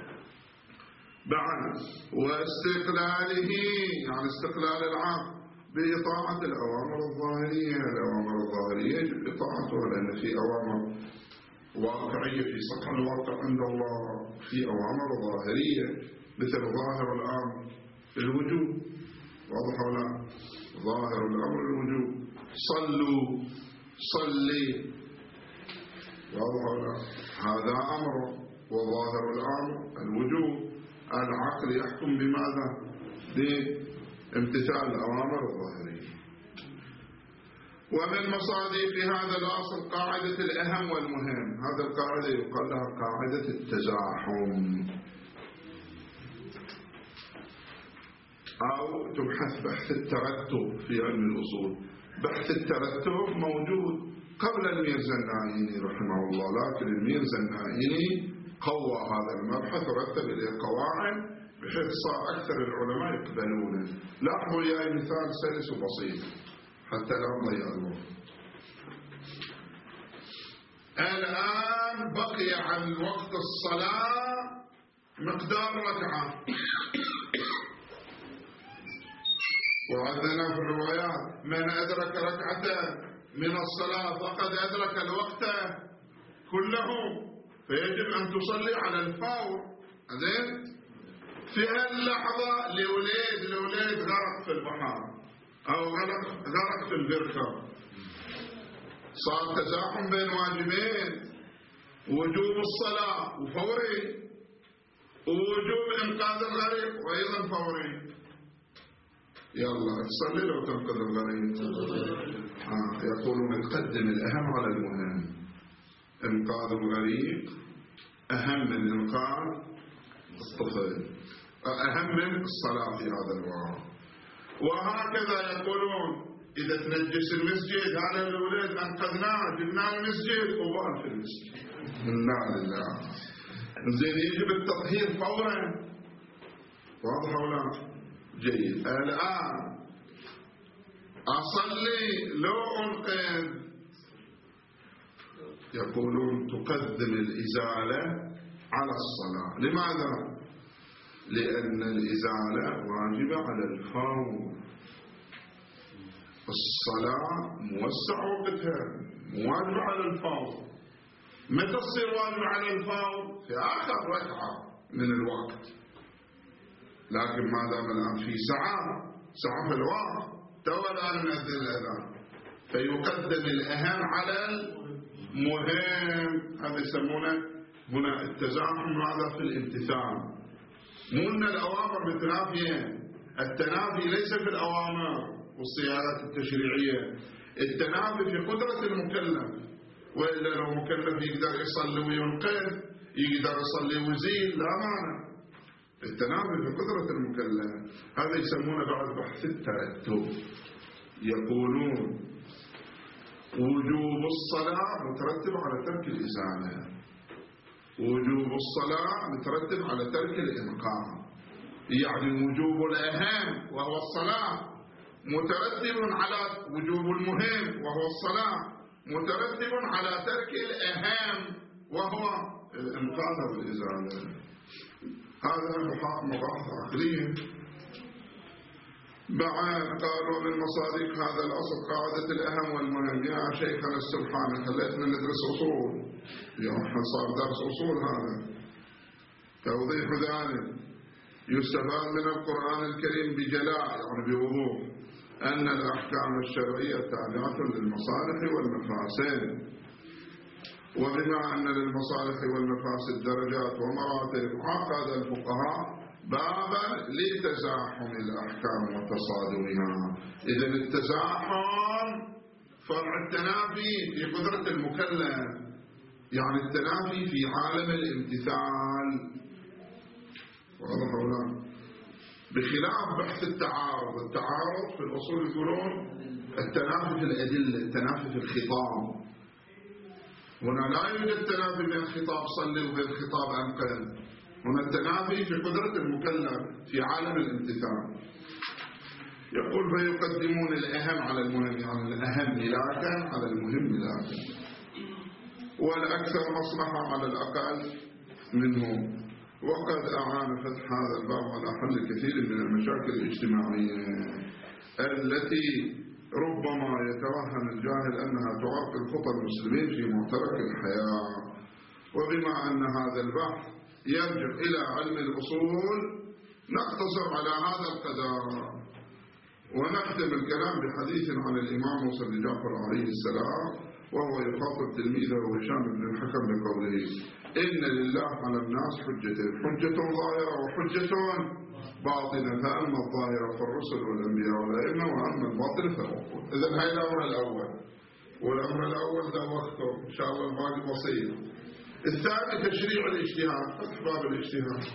بعد واستقلاله يعني استقلال العام بإطاعة الأوامر الظاهرية. الأوامر الظاهرية يجب إطاعتها لأن في أوامر واقعية في سطح الواقع عند الله، في أوامر ظاهرية مثل ظاهر الأمر الوجوب، واضح ولا؟ ظاهر الأمر الوجوب، صلوا صلي، واضح ولا؟ هذا أمر وظاهر الأمر الوجوب. العقل يحكم بماذا؟ بامتثال الأوامر الظاهرية. ومن مصادق هذا الأصل قاعدة الأهم والمهم. هذا القاعدة يقال لها قاعدة التزاحم، أو تبحث بحث الترتب في علم الأصول. بحث الترتب موجود قبل الميرزا النائيني رحمه الله، لكن الميرزا النائيني قوى هذا المبحث ورتب إليه قواعد بحيث صار أكثر العلماء يقبلونه. لاحظوا يا مثال سلس وبسيط حتى لا نضيع الوقت. الآن بقي عن وقت الصلاة مقدار ركعة، وعندنا في الروايات من أدرك ركعة من الصلاة فقد أدرك الوقت كله، فيجب أن تصلي على الفور. أذن في هاللحظة لوليد لوليد غرق في البحر أو غرق, غرق في البركة، صار تزاحم بين واجبين، وجوب الصلاة وفوري، ووجوب إنقاذ الغريق وأيضا فوري. يلا تصلي لو تنقذ الغريق. آه يقولون نقدم الأهم على المهم. إنقاذ الغريق أهم من إنقاذ الطفل، أهم من الصلاة في هذا الوقت. وهكذا يقولون إذا تنجس المسجد هذا الأولاد أنقذناه جبناه المسجد وبال في المسجد. لا لله. زين يجب التطهير فورا، واضح ولا؟ جيد. الآن أصلي لو أنقذ، يقولون تقدم الإزالة على الصلاة. لماذا؟ لأن الإزالة واجبة على الفور، الصلاة موسع وقتها واجبة على الفور. متى تصير واجبة على الفور؟ في آخر ركعة من الوقت، لكن ما دام الآن في ساعة ساعة في الوقت تو الآن نأذن الأذان، فيقدم الأهم على المهم. هذا يسمونه هنا التزاحم هذا في الامتثال، مو أن الأوامر متنافية. التنافي ليس في الأوامر والصياغات التشريعية، التنافي في قدرة المكلف. وإلا لو مكلف يقدر يصلي وينقذ، يقدر يصلي ويزيل، لا معنى. التنافي في قدرة المكلف. هذا يسمونه بعد بحث الترتب. يقولون وجوب الصلاة مترتب على ترك الإزالة، وجوب الصلاة مترتب على ترك الإنقاذ. يعني وجوب الأهم وهو الصلاة مترتب على وجوب المهم وهو الصلاة، مترتب على ترك الأهم وهو الإنقاذ والإزالة. هذا مباحث عقلية. بعد قالوا من مصادق هذا الأصل قاعدة الأهم والمهم. يا شيخنا السبحانه خليتنا ندرس أصول، اليوم احنا صار درس أصول. هذا توضيح ذلك يستفاد من القرآن الكريم بجلاء، يعني بوضوح، أن الأحكام الشرعية تابعة للمصالح والمفاسد، وبما أن للمصالح والمفاسد درجات ومراتب عقد الفقهاء بابا لتزاحم الأحكام وتصادمها. إذن التزاحم فرع التنافي في قدرة المكلف، يعني التنافي في عالم الامتثال. واضح ولا؟ بخلاف بحث التعارض. التعارض في الأصول يقولون التنافي في الأدلة، التنافي في الخطاب. هنا لا يوجد تنافي بين الخطاب صلي وبين الخطاب أنقذ. هنا التنافي في قدرة المكلف في عالم الامتثال. يقول فيقدمون الأهم على المهم، يعني الأهم ملاكا على المهم ملاكا، والأكثر مصلحة على الأقل منه. وقد أعان فتح هذا الباب على حل كثير من المشاكل الاجتماعية التي ربما يتوهم الجاهل أنها تعرقل خطى المسلمين في معترك الحياة. وبما أن هذا البحث يرجع إلى علم الأصول نقتصر على هذا القدر، ونختم الكلام بحديث عن الإمام موسى بن جعفر عليه السلام وهو يخاطب تلميذه هشام بن الحكم بقوله إن لله على الناس حجتين، حجة ظاهرة وحجة باطنة، فأما الظاهرة فالرسل والأنبياء والأئمة، وأما الباطنة فالعقول. إذن هاي الأمر الأول، والأمر الأول ده وقته إن شاء الله الباقي بسيط. الثاني تشريع الاجتهاد، فتح باب الاجتهاد.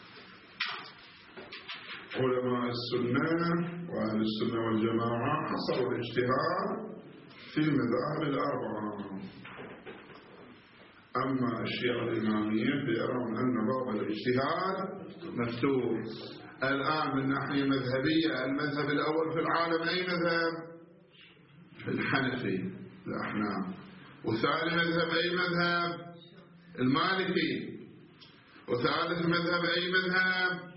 علماء السنة وأهل السنة والجماعة حصروا الاجتهاد في المذاهب الأربعة. أما الشيعة الإمامية فيرون أن باب الاجتهاد مفتوح. الآن من ناحية مذهبية المذهب الأول في العالم أي مذهب؟ الحنفي الأحناف. وثاني مذهب أي مذهب؟ المالكي. وثالث مذهب أي مذهب؟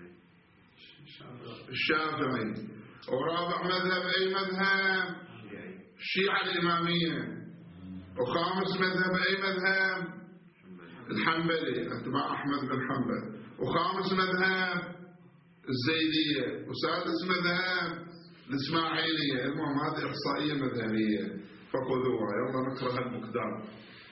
الشافعي. ورابع مذهب أي مذهب؟ الشيعة الإمامية. وخامس مذهب أي مذهب؟ الحنبلي أتباع أحمد بن حنبل. وخامس مذهب الزيدية. وسادس مذهب الإسماعيلية. المهم هذه إحصائية مذهبية فخذوها، يلا نقرأ المقدار.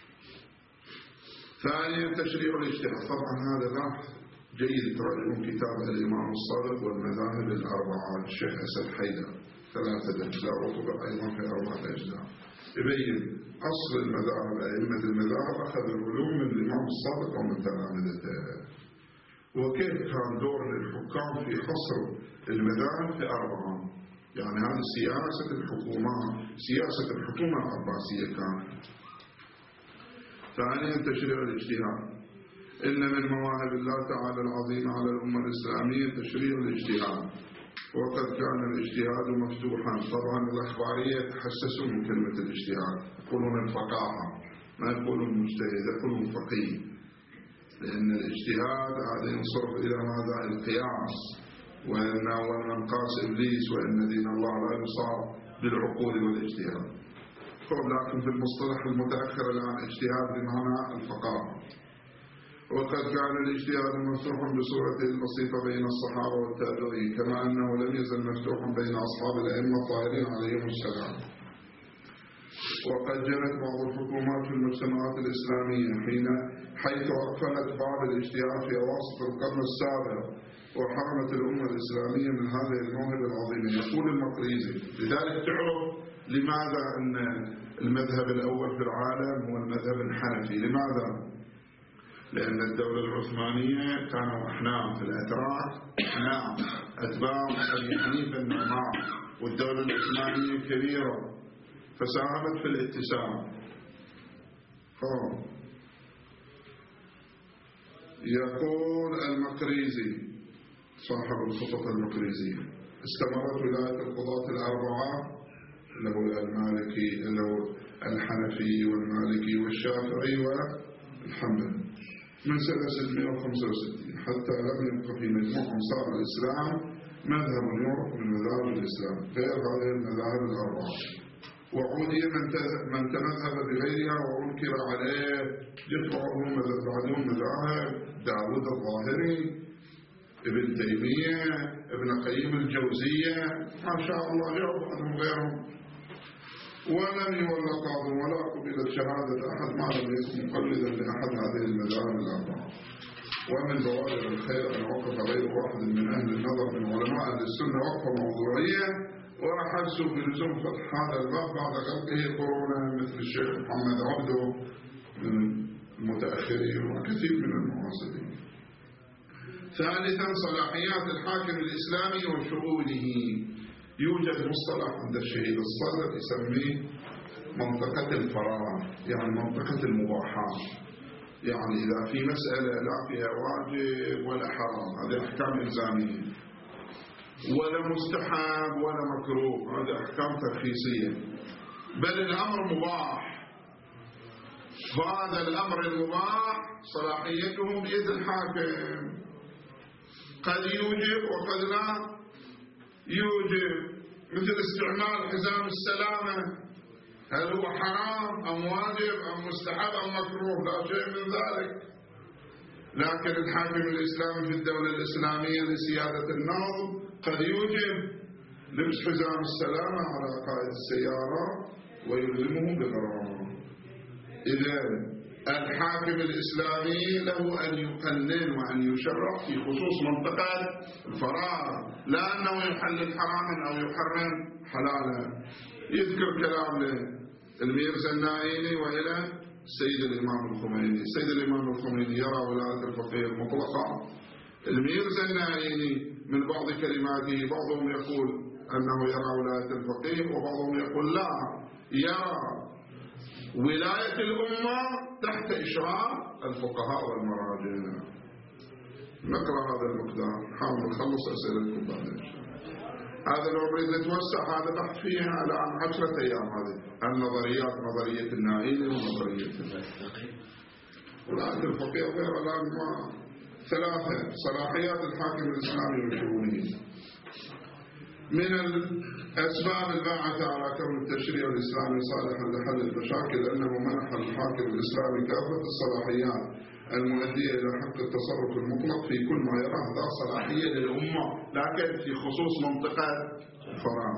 ثانيا تشريع الاجتهاد. طبعا هذا بحث جيد تراجعون كتاب الإمام الصادق والمذاهب الأربعة الشيخ أسد حيدر، ثلاثة أجزاء، وطبع أيضا في أربعة أجزاء، يبين أصل المذاهب. أئمة المذاهب أخذ العلوم من الإمام الصادق ومن تلامذته، وكيف كان دور الحكام في حصر المذاهب في أربعة. يعني هذه سياسة الحكومة، سياسة الحكومة العباسية كانت. ثانيا تشريع الاجتهاد. إن من مواهب الله تعالى العظيمة على الأمة الإسلامية تشريع الاجتهاد، وقد كان الاجتهاد مفتوحا. طبعا الأخبارية تحسسوا من كلمة الاجتهاد، يقولون الفقاهة، ما يقولون مجتهد، يقولون فقيه، لأن الاجتهاد هذا ينصرف إلى ماذا؟ القياس، وأن ومن قاس إبليس وإن دين الله لا يصاب بالعقول والاجتهاد. لكن في المصطلح المتأخر الآن اجتهاد بمعنى الفقاهة. وقد كان الاجتهاد مفتوحا بصورته البسيطة بين الصحابة والتابعين، كما أنه لم يزل مفتوحا بين أصحاب الأئمة الطاهرين عليهم السلام. وقد جرت بعض الحكومات في المجتمعات الإسلامية حين حيث أقفلت باب الاجتهاد في أواسط القرن السابع وحرمت الأمة الإسلامية من هذه الموهبة العظيمة. يقول المقريزي: لذلك تعرف لماذا أن المذهب الأول في العالم هو المذهب الحنفي. لماذا؟ لأن الدولة العثمانية كانوا أحناف، في الأتراك أحناف أتباع أبي حنيفة النعمان، والدولة العثمانية كبيرة فساهمت في الاتساع. يقول المقريزي صاحب الخطط المقريزية: استمرت ولاية القضاة الأربعة اللي هو المالكي اللي هو الحنفي والمالكي والشافعي والحنبلي من سنة ستمائة وخمسة وستين حتى لم يبقى في مجموع صار الإسلام مذهب يعرف من مذاهب الإسلام غير هذه المذاهب الأربعة. وعودي من تمذهب بغيرها وأنكر عليه يطلعهم بعدهم مذاهب داود الظاهري، ابن تيمية، ابن قيم الجوزية، ما شاء الله غير بعضهم غيرهم. ولم يولى قاض ولا قبلت شهادة أحد ما لم يكن مقلدا لأحد هذه المذاهب الأربعة. ومن بوادر الخير أن وقف غير واحد من أهل النظر من علماء أهل السنة وقفة موضوعية وأحسوا بلزوم فتح هذا الباب بعد غلقه قرونا مثل الشيخ محمد عبده من المتأخرين وكثير من المعاصرين. ثالثا صلاحيات الحاكم الإسلامي وشؤونه. يوجد مصطلح عند الشهيد الصدر يسميه منطقة الفراغ، يعني منطقة المباحات، يعني إذا في مسألة لا فيها واجب ولا حرام، هذه أحكام إلزامية، ولا مستحب ولا مكروه، هذه أحكام ترخيصية، بل الأمر مباح. فهذا الأمر المباح صلاحيته بيد الحاكم، قد يوجب وقد لا يوجب، مثل استعمال حزام السلامة، هل هو حرام أم واجب أم مستحب أم مكروه؟ لا شيء من ذلك. لكن الحاكم الإسلامي في الدولة الإسلامية لسيادة النظم قد يوجب لبس حزام السلامة على قائد السيارة ويلزمه بغرامة. إذا الحاكم الإسلامي له أن يقنن وأن يشرع في خصوص منطقة الفراغ، لا أنه يحلل حراما أو يحرم حلالا. يذكر كلام الميرزا النائيني وإلى السيد الإمام الخميني. السيد الإمام الخميني يرى ولاية الفقيه المطلقة. الميرزا النائيني من بعض كلماته بعضهم يقول أنه يرى ولاية الفقيه وبعضهم يقول لا، يرى ولاية الأمة تحت إشراف الفقهاء والمراجع. نقرأ هذا المقدار، حاول نخلص أسئلتكم بعدين. هذا لو نريد نتوسع هذا بحث فيها الآن عشرة أيام. هذه النظريات، نظرية النائيني ونظرية ولاية الفقيه وغيرها. الآن ما ثلاثة صلاحيات الحاكم الإسلامي وشؤونه. من الأسباب الباعثة على كون التشريع الإسلامي صالحا لحل المشاكل أنه منح الحاكم الإسلامي كافة الصلاحيات المؤدية إلى حق التصرف المطلق في كل ما يراه ذا صلاحية للأمة، لكن في خصوص منطقة الفراغ.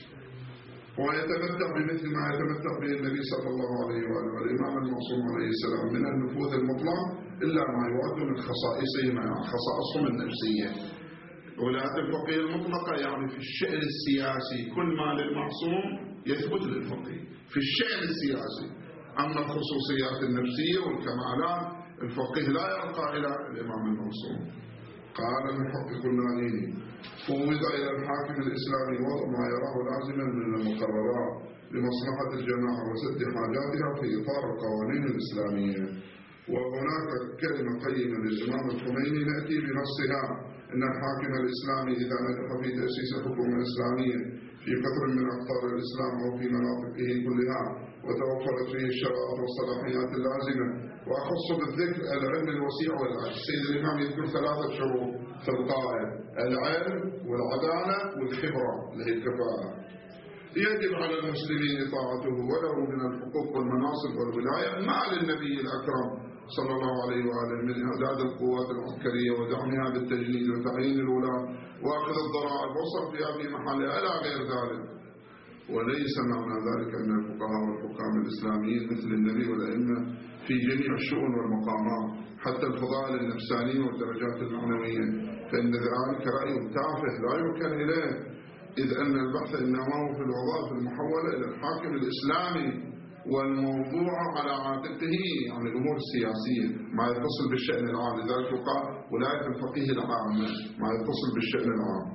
ويتمتع بمثل ما يتمتع به النبي صلى الله عليه وآله والإمام المعصوم عليه السلام من النفوذ المطلق إلا ما يود من خصائصهم، خصائصهم النفسية. ولاية الفقيه المطلقة يعني في الشأن السياسي كل ما للمعصوم يثبت للفقيه في الشأن السياسي. أما الخصوصيات النفسية والكمالات الفقيه لا يرقى إلى الإمام المعصوم. قال المحقق النائيني: فوض إلى الحاكم الإسلامي وضع ما يراه لازما من المقررات لمصلحة الجماعة وسد حاجاتها في إطار القوانين الإسلامية. وهناك كلمة قيمة للإمام الخميني نأتي بنصها: إن الحاكم الإسلامي إذا نجح في تأسيس حكومة إسلامية في قطر من أقطار الإسلام أو في مناطقه كلها وتوفرت فيه الشرائط والصلاحيات اللازمة، وأخص بالذكر العلم الوسيع والعدل. السيد الإمام يذكر ثلاثة شروط في القائد: العلم والعدالة والخبرة اللي هي الكفاءة. يجب على المسلمين طاعته ولو من الحقوق والمناصب والولاية ما للنبي الأكرم صلى الله عليه وآله من إعداد القوات العسكرية ودعمها بالتجنيد وتعيين الولاة وأخذ الضرائب وصرفها في محلها إلى غير ذلك. وليس معنى ذلك أن الفقهاء والحكام الإسلاميين مثل النبي والأئمة في جميع الشؤون والمقامات حتى الفضائل النفسانية والدرجات المعنوية، فإن ذلك رأي تافه لا يركن إليه، إذ أن البحث إنما هو في الوظائف المحولة إلى الحاكم الإسلامي والموضوع على عاتقه عن الأمور السياسية ما يتصل بالشأن العام. لذلك يقال ولاية الفقيه العامة ما يتصل بالشأن العام.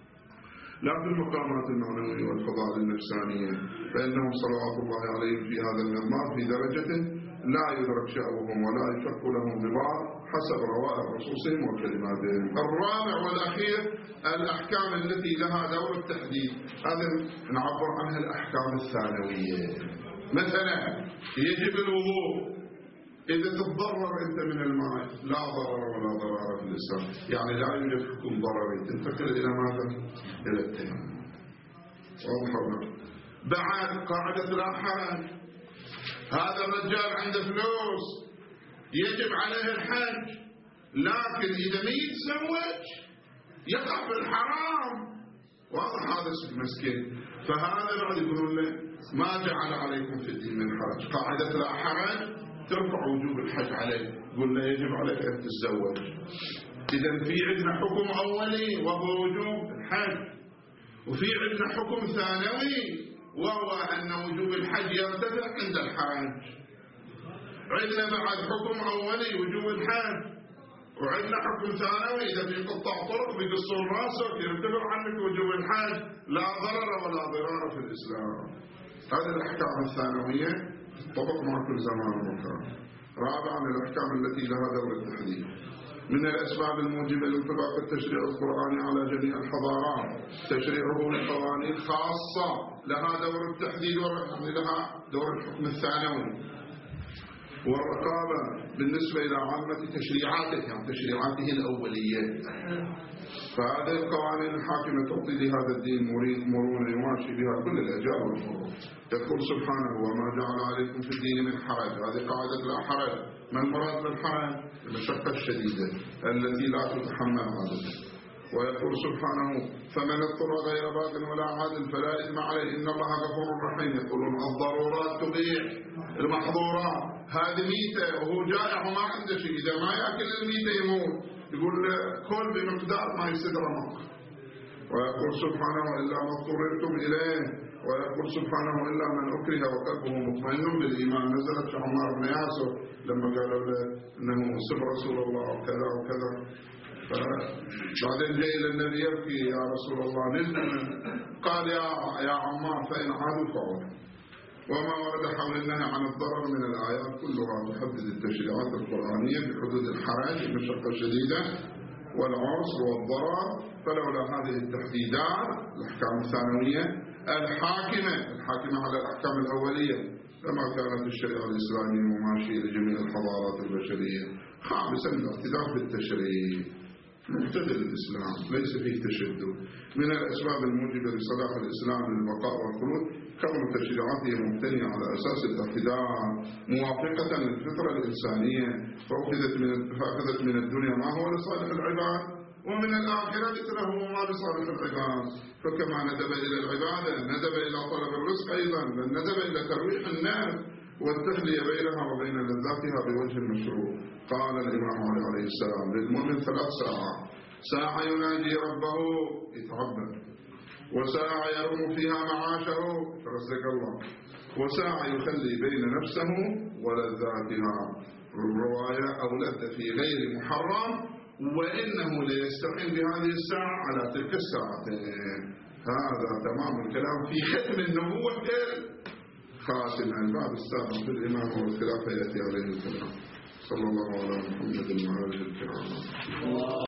لا في المقامات المعنوية والفضائل النفسانية، فإنهم صلوات الله عليهم في هذا المضمار في درجة لا يدرك شأوهم ولا يشق لهم ببعض حسب روائع رصوصهم وكلماتهم. الرابع والأخير الأحكام التي لها دور التحديد، هذا نعبر عنها الأحكام الثانوية. مثلا يجب الوضوء إذا تتضرر أنت من الماء، لا ضرر ولا ضرر في الإسلام، يعني لا يوجد حكم ضرري، تنتقل إلى ماذا؟ إلى التيمم. واضح ولا؟ بعد قاعدة لا حرج، هذا الرجال عنده فلوس يجب عليه الحج، لكن إذا ما يتزوج يقع في الحرام. واضح هذا مسكين، فهذا بعد يقولون له ما جعل عليكم في الدين من حرج، قاعدة لا حرج ترفع وجوب الحج عليه، يقول له يجب عليك أن تتزوج. إذا في عندنا حكم أولي وهو وجوب الحج، وفي عندنا حكم ثانوي وهو أن وجوب الحج يرتفع عند الحج. عندنا بعد حكم أولي وجوب الحج، وعندنا حكم ثانوي إذا في قطاع طرق بيقصون راسك يرتفع عنك وجوب الحج، لا ضرر ولا ضرار في الإسلام. هذه الأحكام الثانوية تطبق مع كل زمان ومكان. رابعا الأحكام التي لها دور التحديد، من الأسباب الموجبة لانطباق التشريع القرآني على جميع الحضارات تشريعه لقوانين خاصة لها دور التحديد والرقابة، لها دور الحكم الثانوي والرقابة بالنسبة إلى عامة تشريعاته، يعني تشريعاته الأولية. فهذه القوانين الحاكمة تعطي لهذا الدين مرونة يماشي بها كل الأجيال والفروع. يقول سبحانه وما جعل عليكم في الدين من حرج، هذه قاعدة لا حرج. ما المراد بالحرج؟ المشقة الشديدة التي لا تتحمل عادته. ويقول سبحانه فمن اضطر غير باغ ولا عاد فلا إثم عليه إن الله غفور رحيم. يقولون الضرورات تبيح المحظورات، هذه ميتة وهو جائع وما عنده شيء، إذا ما يأكل الميتة يموت، يقول كل بمقدار ما يصير رمق. ويقول سبحانه إلا ما اضطررتم إليه. ويقول سبحانه إلا من أكره وقلبه مطمئن بالإيمان. نزلت في عمار بن ياسر لما قالوا له إنه سب رسول الله وكذا وكذا، بعدين جاء إلى النبي يبكي يا رسول الله نزل، قال يا يا عمار فإن عادوا فعودوا. وما ورد حول النهي عن الضرر من الآيات كلها تحدد التشريعات القرآنية بحدود الحرج المشقة الشديدة والعسر والضرر. فلولا هذه التحديدات الأحكام الثانوية الحاكمة الحاكمة على الأحكام الأولية لما كانت الشريعة الإسلامية مماشية لجميع الحضارات البشرية. خامسا الاقتداء بالتشريع، معتدل الإسلام ليس فيه تشدد. من الأسباب الموجبة لصلاح الإسلام للبقاء والخلود كون تشريعاته مبتنية على أساس الاقتداء موافقة للفطرة الإنسانية، فأخذت من فأخذت من الدنيا ما هو لصالح العباد ومن الآخرة له ما لصالح العباد. فكما ندب إلى العبادة ندب إلى طلب الرزق أيضا، بل ندب إلى ترويح الناس والتخلية بينها وبين لذاتها بوجه المشروع. قال الإمام علي عليه السلام للمؤمن ثلاث ساعات: ساعة يناجي ربه يتعبد، وساعة يرم فيها معاشه فرزق الله، وساعة يخلي بين نفسه ولذاتها. الرواية أو لذة في غير محرم، وإنه ليستقيم بهذه الساعة على تلك الساعتين. هذا تمام الكلام في ختم النبوة خاتم الباب السابع في الإمام والخلافة يأتي عليه الكلام. صلى الله على محمد وعلى آله الكرام.